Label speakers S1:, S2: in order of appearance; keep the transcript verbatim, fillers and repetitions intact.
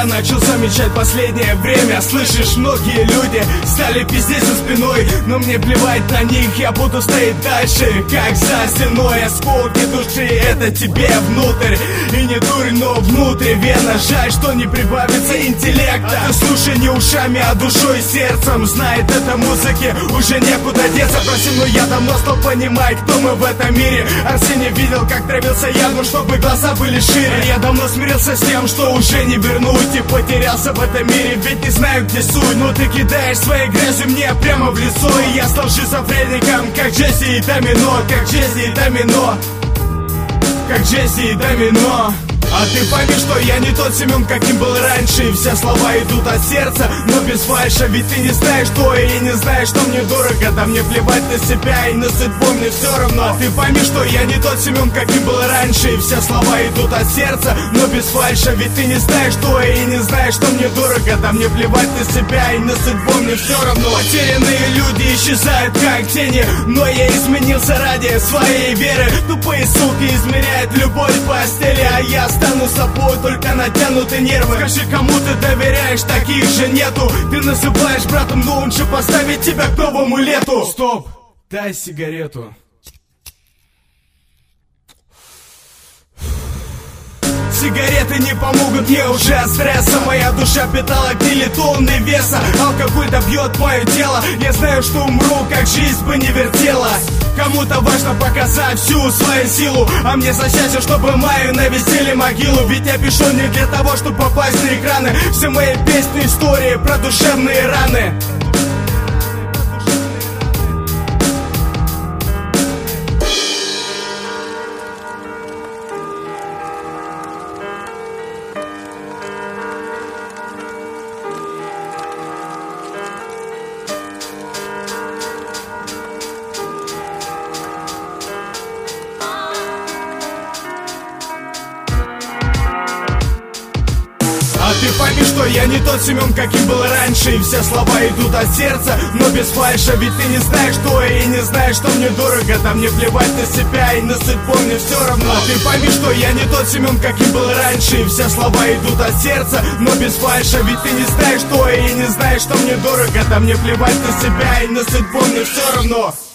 S1: я начал замечать последнее время. Слышишь, многие люди стали пиздеть за спиной, но мне плевать на них, я буду стоять дальше, как за стеной. Осколки души, это тебе внутрь. И не дурь, но внутривенно. Жаль, что не прибавится интеллекта. А ты слушай не ушами, а душой и сердцем. Знает это музыке уже некуда деться. Прости, но я давно стал понимать, кто мы в этом мире. Арсений видел, как травился я, но чтобы глаза были шире. Я давно смирился с тем, что уже не вернуть. И потерялся в этом мире, ведь не знаю, где суть. Но ты кидаешь своей грязью мне прямо в лицо. И я стал шизофреником, как Джесси и Домино. Как Джесси и Домино. Как Джесси и Домино. А ты пойми, что я не тот Семен, каким был раньше. И все слова идут от сердца, но без фальша. Ведь ты не знаешь, что я, и не знаешь, что мне дорого. Да мне плевать на себя, и на судьбу мне все равно. А ты пойми, что я не тот Семен, каким был раньше. И все слова идут от сердца, но без фальша. Ведь ты не знаешь, что я, и не знаешь, что мне дорого. Да мне плевать на себя, и на судьбу мне все равно. Потерянные люди исчезают, как тени, но я изменился ради своей веры. Тупые суки измеряют любовь в постели, а я стану собой, только натянуты нервы. Скажи, кому ты доверяешь, таких же нету. Ты называешь братом, но лучше поставить тебя к новому лету. Стоп, дай сигарету. Сигареты не помогут мне уже от стресса. Моя душа питала килотонны веса. Алкоголь добьет мое тело. Я знаю, что умру, как жизнь бы не вертелась. Кому-то важно показать всю свою силу, а мне за счастье, чтобы мою навестили могилу. Ведь я пишу не для того, чтобы попасть на экраны. Все мои песни, истории про душевные раны. А ты пойми, что я не тот Семен, каким был раньше. И все слова идут от сердца, но без фальша. Ведь ты не знаешь, что я, и не знаешь, что мне дорого. Да мне плевать на себя, и на судьбу мне все равно. А ты пойми, что я не тот Семен, каким был раньше. И все слова идут от сердца, но без фальша. Ведь ты не знаешь, что я, и не знаешь, что мне дорого. Да мне плевать на себя, и на судьбу мне все равно.